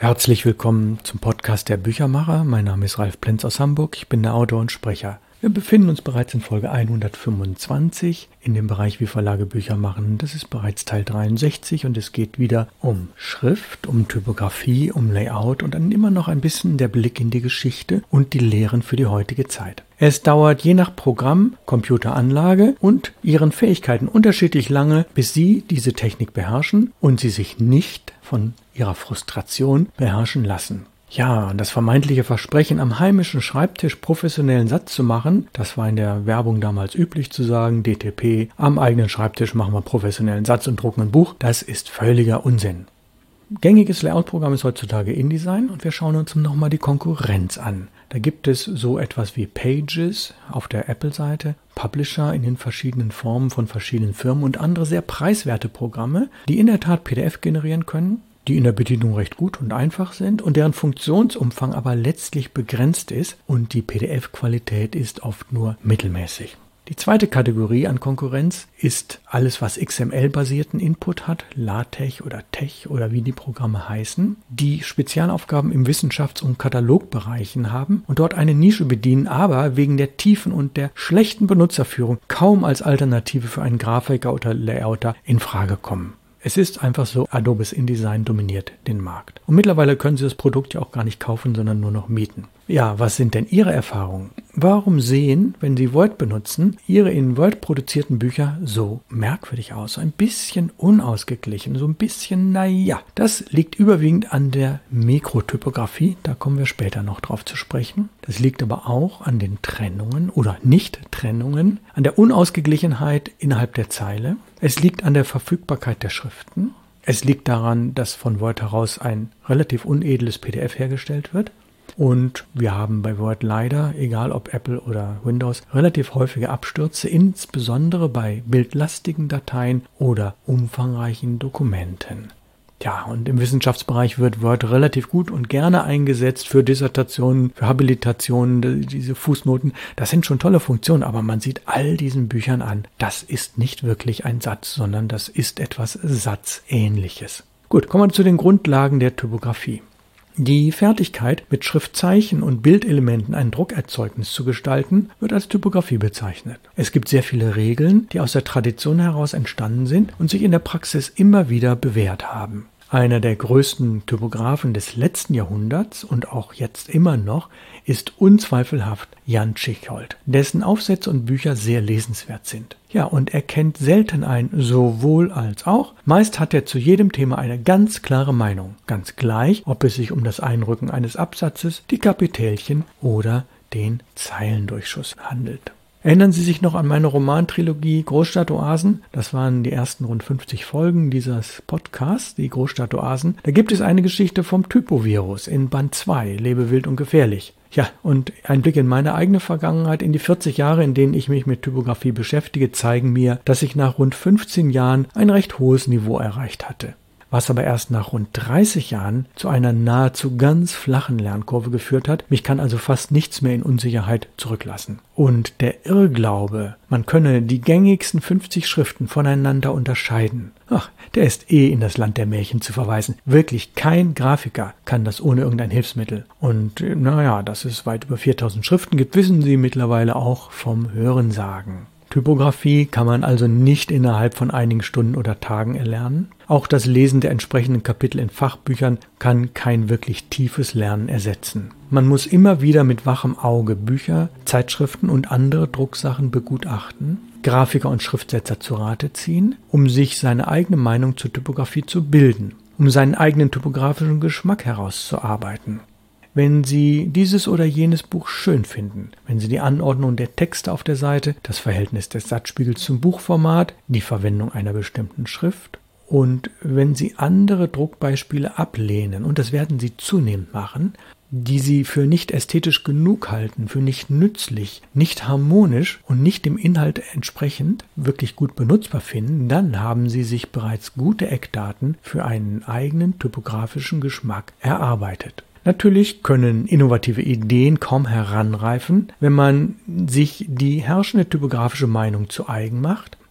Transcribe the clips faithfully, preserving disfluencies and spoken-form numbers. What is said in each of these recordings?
Herzlich willkommen zum Podcast der Büchermacher. Mein Name ist Ralf Plenz aus Hamburg. Ich bin der Autor und Sprecher. Wir befinden uns bereits in Folge hundertfünfundzwanzig in dem Bereich Wie Verlage Bücher machen. Das ist bereits Teil dreiundsechzig und es geht wieder um Schrift, um Typografie, um Layout und dann immer noch ein bisschen der Blick in die Geschichte und die Lehren für die heutige Zeit. Es dauert je nach Programm, Computeranlage und ihren Fähigkeiten unterschiedlich lange, bis Sie diese Technik beherrschen und Sie sich nicht von Ihrer Frustration beherrschen lassen. Ja, das vermeintliche Versprechen, am heimischen Schreibtisch professionellen Satz zu machen, das war in der Werbung damals üblich zu sagen, D T P, am eigenen Schreibtisch machen wir professionellen Satz und drucken ein Buch, das ist völliger Unsinn. Gängiges Layout-Programm ist heutzutage InDesign und wir schauen uns nochmal die Konkurrenz an. Da gibt es so etwas wie Pages auf der Apple-Seite, Publisher in den verschiedenen Formen von verschiedenen Firmen und andere sehr preiswerte Programme, die in der Tat P D F generieren können, die in der Bedienung recht gut und einfach sind und deren Funktionsumfang aber letztlich begrenzt ist und die P D F-Qualität ist oft nur mittelmäßig. Die zweite Kategorie an Konkurrenz ist alles, was X M L-basierten Input hat, LaTeX oder Tech oder wie die Programme heißen, die Spezialaufgaben im Wissenschafts- und Katalogbereichen haben und dort eine Nische bedienen, aber wegen der tiefen und der schlechten Benutzerführung kaum als Alternative für einen Grafiker oder Layouter in Frage kommen. Es ist einfach so, Adobes InDesign dominiert den Markt. Und mittlerweile können Sie das Produkt ja auch gar nicht kaufen, sondern nur noch mieten. Ja, was sind denn Ihre Erfahrungen? Warum sehen, wenn Sie Word benutzen, Ihre in Word produzierten Bücher so merkwürdig aus? So ein bisschen unausgeglichen, so ein bisschen, naja. Das liegt überwiegend an der Mikrotypografie, da kommen wir später noch drauf zu sprechen. Das liegt aber auch an den Trennungen oder Nicht-Trennungen, an der Unausgeglichenheit innerhalb der Zeile. Es liegt an der Verfügbarkeit der Schriften. Es liegt daran, dass von Word heraus ein relativ unedles P D F hergestellt wird. Und wir haben bei Word leider, egal ob Apple oder Windows, relativ häufige Abstürze, insbesondere bei bildlastigen Dateien oder umfangreichen Dokumenten. Ja, und im Wissenschaftsbereich wird Word relativ gut und gerne eingesetzt für Dissertationen, für Habilitationen, diese Fußnoten. Das sind schon tolle Funktionen, aber man sieht all diesen Büchern an, das ist nicht wirklich ein Satz, sondern das ist etwas Satzähnliches. Gut, kommen wir zu den Grundlagen der Typografie. Die Fertigkeit, mit Schriftzeichen und Bildelementen ein Druckerzeugnis zu gestalten, wird als Typografie bezeichnet. Es gibt sehr viele Regeln, die aus der Tradition heraus entstanden sind und sich in der Praxis immer wieder bewährt haben. Einer der größten Typografen des letzten Jahrhunderts und auch jetzt immer noch ist unzweifelhaft Jan Tschichold, dessen Aufsätze und Bücher sehr lesenswert sind. Ja, und er kennt selten ein sowohl als auch. Meist hat er zu jedem Thema eine ganz klare Meinung. Ganz gleich, ob es sich um das Einrücken eines Absatzes, die Kapitelchen oder den Zeilendurchschuss handelt. Erinnern Sie sich noch an meine Romantrilogie Großstadtoasen? Das waren die ersten rund fünfzig Folgen dieses Podcasts, die Großstadtoasen. Da gibt es eine Geschichte vom Typovirus in Band zwei, Lebe wild und gefährlich. Ja, und ein Blick in meine eigene Vergangenheit, in die vierzig Jahre, in denen ich mich mit Typografie beschäftige, zeigen mir, dass ich nach rund fünfzehn Jahren ein recht hohes Niveau erreicht hatte. Was aber erst nach rund dreißig Jahren zu einer nahezu ganz flachen Lernkurve geführt hat. Mich kann also fast nichts mehr in Unsicherheit zurücklassen. Und der Irrglaube, man könne die gängigsten fünfzig Schriften voneinander unterscheiden, ach, der ist eh in das Land der Märchen zu verweisen. Wirklich kein Grafiker kann das ohne irgendein Hilfsmittel. Und naja, dass es weit über viertausend Schriften gibt, wissen Sie mittlerweile auch vom Hörensagen. Typografie kann man also nicht innerhalb von einigen Stunden oder Tagen erlernen. Auch das Lesen der entsprechenden Kapitel in Fachbüchern kann kein wirklich tiefes Lernen ersetzen. Man muss immer wieder mit wachem Auge Bücher, Zeitschriften und andere Drucksachen begutachten, Grafiker und Schriftsetzer zu Rate ziehen, um sich seine eigene Meinung zur Typografie zu bilden, um seinen eigenen typografischen Geschmack herauszuarbeiten. Wenn Sie dieses oder jenes Buch schön finden, wenn Sie die Anordnung der Texte auf der Seite, das Verhältnis des Satzspiegels zum Buchformat, die Verwendung einer bestimmten Schrift und wenn Sie andere Druckbeispiele ablehnen, und das werden Sie zunehmend machen, die Sie für nicht ästhetisch genug halten, für nicht nützlich, nicht harmonisch und nicht dem Inhalt entsprechend wirklich gut benutzbar finden, dann haben Sie sich bereits gute Eckdaten für einen eigenen typografischen Geschmack erarbeitet. Natürlich können innovative Ideen kaum heranreifen, wenn man sich die herrschende typografische Meinung zu eigen macht,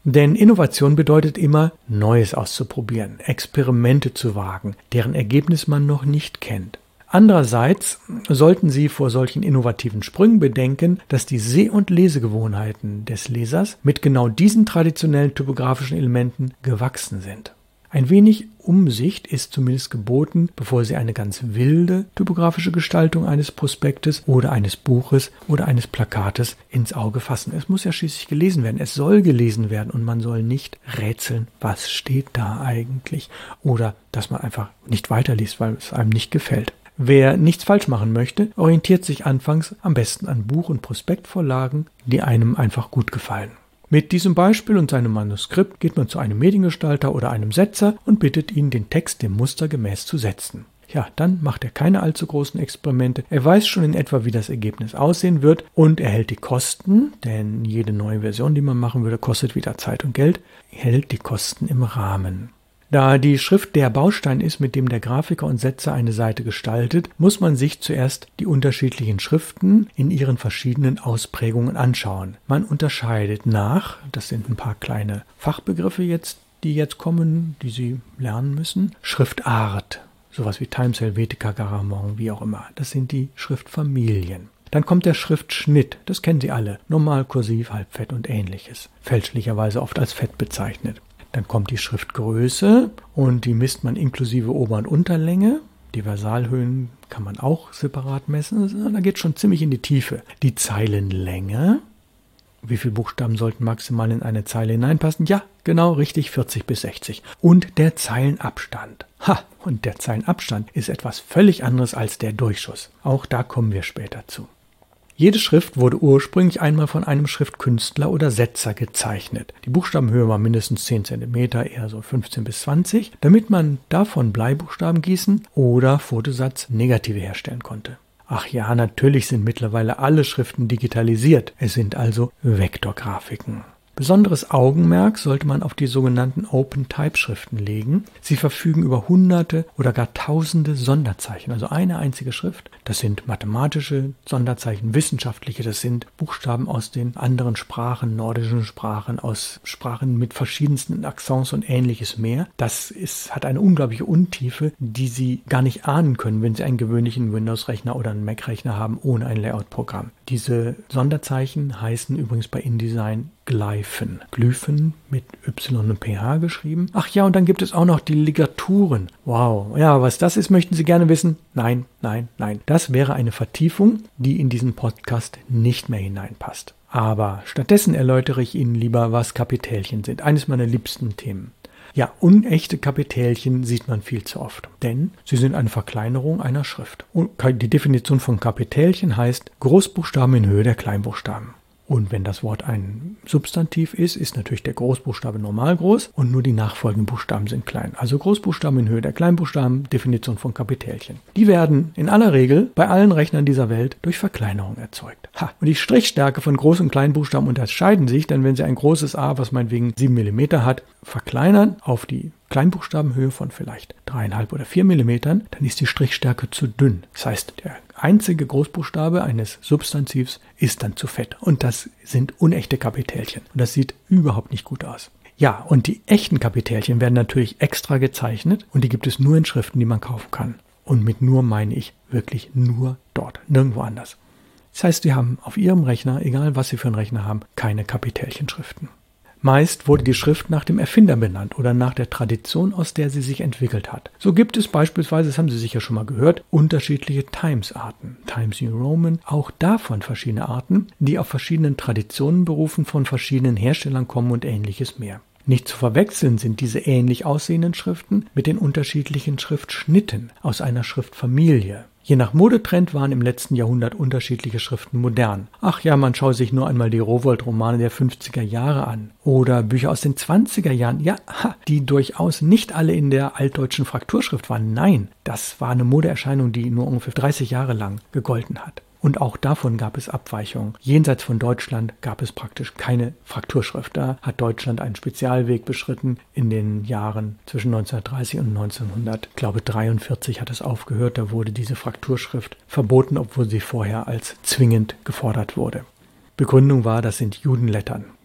Denn Innovation bedeutet immer, Neues auszuprobieren, Experimente zu wagen, deren Ergebnis man noch nicht kennt. Andererseits sollten Sie vor solchen innovativen Sprüngen bedenken, dass die Seh- und Lesegewohnheiten des Lesers mit genau diesen traditionellen typografischen Elementen gewachsen sind. Ein wenig Umsicht ist zumindest geboten, bevor Sie eine ganz wilde typografische Gestaltung eines Prospektes oder eines Buches oder eines Plakates ins Auge fassen. Es muss ja schließlich gelesen werden, es soll gelesen werden und man soll nicht rätseln, was steht da eigentlich, oder dass man einfach nicht weiterliest, weil es einem nicht gefällt. Wer nichts falsch machen möchte, orientiert sich anfangs am besten an Buch- und Prospektvorlagen, die einem einfach gut gefallen. Mit diesem Beispiel und seinem Manuskript geht man zu einem Mediengestalter oder einem Setzer und bittet ihn, den Text dem Muster gemäß zu setzen. Ja, dann macht er keine allzu großen Experimente. Er weiß schon in etwa, wie das Ergebnis aussehen wird und er hält die Kosten, denn jede neue Version, die man machen würde, kostet wieder Zeit und Geld, hält die Kosten im Rahmen. Da die Schrift der Baustein ist, mit dem der Grafiker und Setzer eine Seite gestaltet, muss man sich zuerst die unterschiedlichen Schriften in ihren verschiedenen Ausprägungen anschauen. Man unterscheidet nach, das sind ein paar kleine Fachbegriffe jetzt, die jetzt kommen, die Sie lernen müssen, Schriftart, sowas wie Times Helvetica, Garamond, wie auch immer. Das sind die Schriftfamilien. Dann kommt der Schriftschnitt, das kennen Sie alle, normal, kursiv, halbfett und ähnliches, fälschlicherweise oft als Fett bezeichnet. Dann kommt die Schriftgröße und die misst man inklusive Ober- und Unterlänge. Die Versalhöhen kann man auch separat messen. Da geht es schon ziemlich in die Tiefe. Die Zeilenlänge. Wie viele Buchstaben sollten maximal in eine Zeile hineinpassen? Ja, genau richtig, vierzig bis sechzig. Und der Zeilenabstand. Ha, und der Zeilenabstand ist etwas völlig anderes als der Durchschuss. Auch da kommen wir später zu. Jede Schrift wurde ursprünglich einmal von einem Schriftkünstler oder Setzer gezeichnet. Die Buchstabenhöhe war mindestens zehn Zentimeter, eher so fünfzehn bis zwanzig, damit man davon Bleibuchstaben gießen oder Fotosatz Negative herstellen konnte. Ach ja, natürlich sind mittlerweile alle Schriften digitalisiert. Es sind also Vektorgrafiken. Besonderes Augenmerk sollte man auf die sogenannten Open-Type-Schriften legen. Sie verfügen über hunderte oder gar tausende Sonderzeichen, also eine einzige Schrift. Das sind mathematische Sonderzeichen, wissenschaftliche, das sind Buchstaben aus den anderen Sprachen, nordischen Sprachen, aus Sprachen mit verschiedensten Akzents und ähnliches mehr. Das ist, hat eine unglaubliche Untiefe, die Sie gar nicht ahnen können, wenn Sie einen gewöhnlichen Windows-Rechner oder einen Mac-Rechner haben ohne ein Layout-Programm. Diese Sonderzeichen heißen übrigens bei InDesign Glyphen. Glyphen mit Y und P H geschrieben. Ach ja, und dann gibt es auch noch die Ligaturen. Wow. Ja, was das ist, möchten Sie gerne wissen? Nein, nein, nein. Das wäre eine Vertiefung, die in diesen Podcast nicht mehr hineinpasst. Aber stattdessen erläutere ich Ihnen lieber, was Kapitälchen sind. Eines meiner liebsten Themen. Ja, unechte Kapitälchen sieht man viel zu oft, denn sie sind eine Verkleinerung einer Schrift. Und die Definition von Kapitälchen heißt Großbuchstaben in Höhe der Kleinbuchstaben. Und wenn das Wort ein Substantiv ist, ist natürlich der Großbuchstabe normal groß und nur die nachfolgenden Buchstaben sind klein. Also Großbuchstaben in Höhe der Kleinbuchstaben, Definition von Kapitälchen. Die werden in aller Regel bei allen Rechnern dieser Welt durch Verkleinerung erzeugt. Ha! Und die Strichstärke von Groß- und Kleinbuchstaben unterscheiden sich, denn wenn Sie ein großes A, was meinetwegen sieben Millimeter hat, verkleinern auf die Kleinbuchstabenhöhe von vielleicht drei Komma fünf oder vier Millimetern, dann ist die Strichstärke zu dünn. Das heißt, der einzige Großbuchstabe eines Substantivs ist dann zu fett. Und das sind unechte Kapitälchen. Und das sieht überhaupt nicht gut aus. Ja, und die echten Kapitälchen werden natürlich extra gezeichnet und die gibt es nur in Schriften, die man kaufen kann. Und mit nur meine ich wirklich nur dort, nirgendwo anders. Das heißt, Sie haben auf Ihrem Rechner, egal was Sie für einen Rechner haben, keine Kapitälchenschriften. Meist wurde die Schrift nach dem Erfinder benannt oder nach der Tradition, aus der sie sich entwickelt hat. So gibt es beispielsweise, das haben Sie sicher schon mal gehört, unterschiedliche Times-Arten. Times New Roman, auch davon verschiedene Arten, die auf verschiedenen Traditionen berufen, von verschiedenen Herstellern kommen und ähnliches mehr. Nicht zu verwechseln sind diese ähnlich aussehenden Schriften mit den unterschiedlichen Schriftschnitten aus einer Schriftfamilie. Je nach Modetrend waren im letzten Jahrhundert unterschiedliche Schriften modern. Ach ja, man schaue sich nur einmal die Rowohlt-Romane der fünfziger Jahre an. Oder Bücher aus den zwanziger Jahren. Ja, die durchaus nicht alle in der altdeutschen Frakturschrift waren. Nein, das war eine Modeerscheinung, die nur ungefähr dreißig Jahre lang gegolten hat. Und auch davon gab es Abweichungen. Jenseits von Deutschland gab es praktisch keine Frakturschrift. Da hat Deutschland einen Spezialweg beschritten in den Jahren zwischen neunzehnhundertdreißig und neunzehnhundertdreiundvierzig hat es aufgehört. Da wurde diese Frakturschrift verboten, obwohl sie vorher als zwingend gefordert wurde. Begründung war, das sind Judenlettern.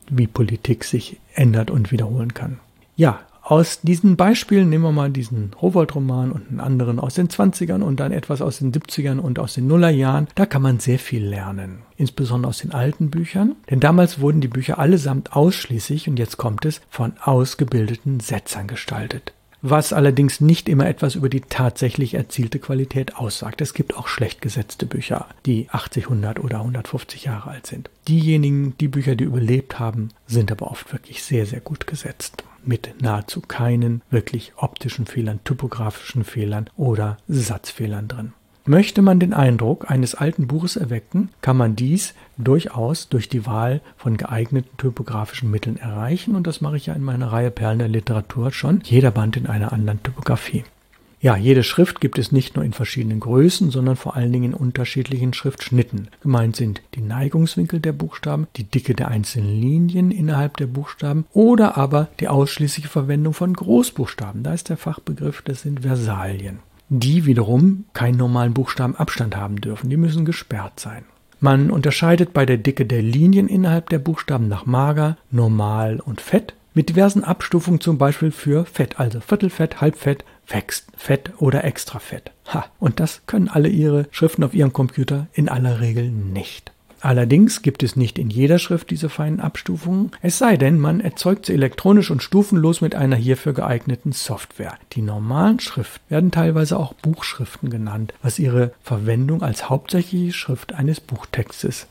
wie Politik sich ändert und wiederholen kann. Ja, aus diesen Beispielen nehmen wir mal diesen Rowohlt-Roman und einen anderen aus den zwanzigern und dann etwas aus den siebzigern und aus den Nullerjahren. Da kann man sehr viel lernen, insbesondere aus den alten Büchern. Denn damals wurden die Bücher allesamt ausschließlich, und jetzt kommt es, von ausgebildeten Setzern gestaltet. Was allerdings nicht immer etwas über die tatsächlich erzielte Qualität aussagt. Es gibt auch schlecht gesetzte Bücher, die achtzig, hundert oder hundertfünfzig Jahre alt sind. Diejenigen, die Bücher, die überlebt haben, sind aber oft wirklich sehr, sehr gut gesetzt. Mit nahezu keinen wirklich optischen Fehlern, typografischen Fehlern oder Satzfehlern drin. Möchte man den Eindruck eines alten Buches erwecken, kann man dies durchaus durch die Wahl von geeigneten typografischen Mitteln erreichen, und das mache ich ja in meiner Reihe Perlen der Literatur schon, jeder Band in einer anderen Typografie. Ja, jede Schrift gibt es nicht nur in verschiedenen Größen, sondern vor allen Dingen in unterschiedlichen Schriftschnitten. Gemeint sind die Neigungswinkel der Buchstaben, die Dicke der einzelnen Linien innerhalb der Buchstaben oder aber die ausschließliche Verwendung von Großbuchstaben. Da ist der Fachbegriff, das sind Versalien. Die wiederum keinen normalen Buchstabenabstand haben dürfen, die müssen gesperrt sein. Man unterscheidet bei der Dicke der Linien innerhalb der Buchstaben nach mager, normal und fett, mit diversen Abstufungen zum Beispiel für Fett, also Viertelfett, Halbfett, Fett oder Extrafett. Ha, und das können alle Ihre Schriften auf Ihrem Computer in aller Regel nicht. Allerdings gibt es nicht in jeder Schrift diese feinen Abstufungen, es sei denn, man erzeugt sie elektronisch und stufenlos mit einer hierfür geeigneten Software. Die normalen Schriften werden teilweise auch Buchschriften genannt, was ihre Verwendung als hauptsächliche Schrift eines Buchtextes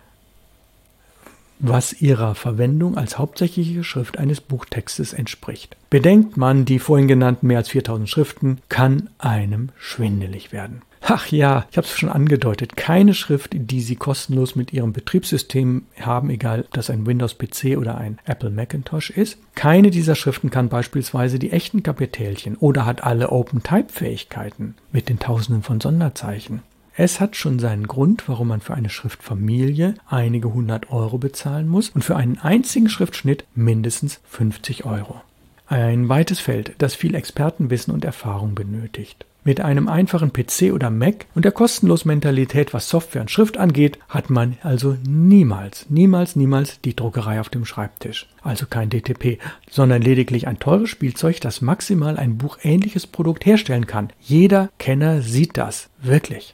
was ihrer Verwendung als hauptsächliche Schrift eines Buchtextes entspricht. Bedenkt man die vorhin genannten mehr als viertausend Schriften, kann einem schwindelig werden. Ach ja, ich habe es schon angedeutet, keine Schrift, die Sie kostenlos mit Ihrem Betriebssystem haben, egal ob das ein Windows-P C oder ein Apple Macintosh ist, keine dieser Schriften kann beispielsweise die echten Kapitelchen oder hat alle Open-Type-Fähigkeiten mit den Tausenden von Sonderzeichen. Es hat schon seinen Grund, warum man für eine Schriftfamilie einige hundert Euro bezahlen muss und für einen einzigen Schriftschnitt mindestens fünfzig Euro. Ein weites Feld, das viel Expertenwissen und Erfahrung benötigt. Mit einem einfachen P C oder Mac und der kostenlosen Mentalität, was Software und Schrift angeht, hat man also niemals, niemals, niemals die Druckerei auf dem Schreibtisch. Also kein D T P, sondern lediglich ein teures Spielzeug, das maximal ein buchähnliches Produkt herstellen kann. Jeder Kenner sieht das, wirklich.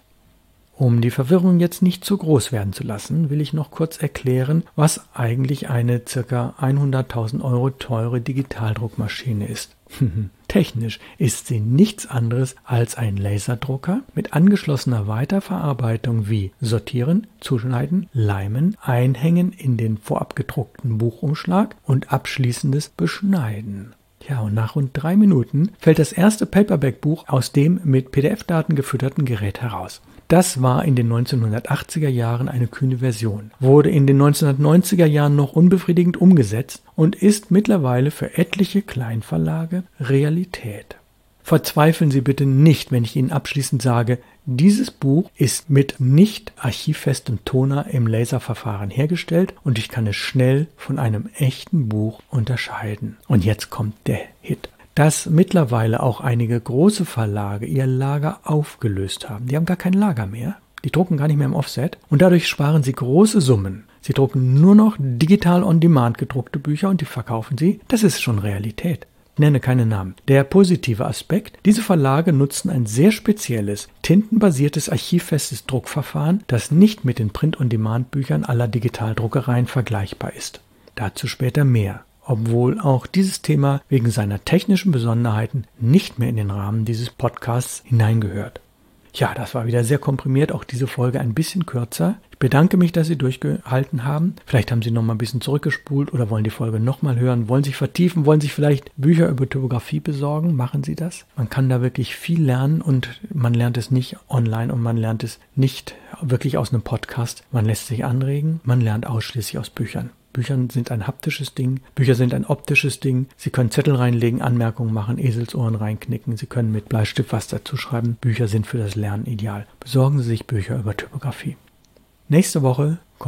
Um die Verwirrung jetzt nicht zu groß werden zu lassen, will ich noch kurz erklären, was eigentlich eine ca. hunderttausend Euro teure Digitaldruckmaschine ist. Technisch ist sie nichts anderes als ein Laserdrucker mit angeschlossener Weiterverarbeitung wie Sortieren, Zuschneiden, Leimen, Einhängen in den vorab gedruckten Buchumschlag und abschließendes Beschneiden. Ja, und nach rund drei Minuten fällt das erste Paperback-Buch aus dem mit P D F-Daten gefütterten Gerät heraus. Das war in den neunzehnhundertachtziger Jahren eine kühne Version, wurde in den neunzehnhundertneunziger Jahren noch unbefriedigend umgesetzt und ist mittlerweile für etliche Kleinverlage Realität. Verzweifeln Sie bitte nicht, wenn ich Ihnen abschließend sage, dieses Buch ist mit nicht archivfestem Toner im Laserverfahren hergestellt und ich kann es schnell von einem echten Buch unterscheiden. Und jetzt kommt der Hit. Dass mittlerweile auch einige große Verlage ihr Lager aufgelöst haben. Die haben gar kein Lager mehr, die drucken gar nicht mehr im Offset und dadurch sparen sie große Summen. Sie drucken nur noch digital on-demand gedruckte Bücher und die verkaufen sie. Das ist schon Realität. Ich nenne keine Namen. Der positive Aspekt, diese Verlage nutzen ein sehr spezielles, tintenbasiertes archivfestes Druckverfahren, das nicht mit den Print-on-Demand-Büchern aller Digitaldruckereien vergleichbar ist. Dazu später mehr. Obwohl auch dieses Thema wegen seiner technischen Besonderheiten nicht mehr in den Rahmen dieses Podcasts hineingehört. Ja, das war wieder sehr komprimiert, auch diese Folge ein bisschen kürzer. Ich bedanke mich, dass Sie durchgehalten haben. Vielleicht haben Sie noch mal ein bisschen zurückgespult oder wollen die Folge noch mal hören, wollen sich vertiefen, wollen sich vielleicht Bücher über Typografie besorgen. Machen Sie das. Man kann da wirklich viel lernen und man lernt es nicht online und man lernt es nicht wirklich aus einem Podcast. Man lässt sich anregen, man lernt ausschließlich aus Büchern. Bücher sind ein haptisches Ding, Bücher sind ein optisches Ding. Sie können Zettel reinlegen, Anmerkungen machen, Eselsohren reinknicken. Sie können mit Bleistift was dazu schreiben. Bücher sind für das Lernen ideal. Besorgen Sie sich Bücher über Typografie. Nächste Woche kommt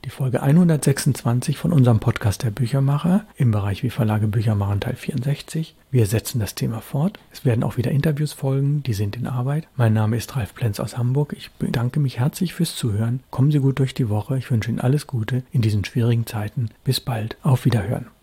die Folge hundertsechsundzwanzig von unserem Podcast der Büchermacher im Bereich Wie Verlage Bücher machen Teil vierundsechzig. Wir setzen das Thema fort. Es werden auch wieder Interviews folgen, die sind in Arbeit. Mein Name ist Ralf Plenz aus Hamburg. Ich bedanke mich herzlich fürs Zuhören. Kommen Sie gut durch die Woche. Ich wünsche Ihnen alles Gute in diesen schwierigen Zeiten. Bis bald. Auf Wiederhören.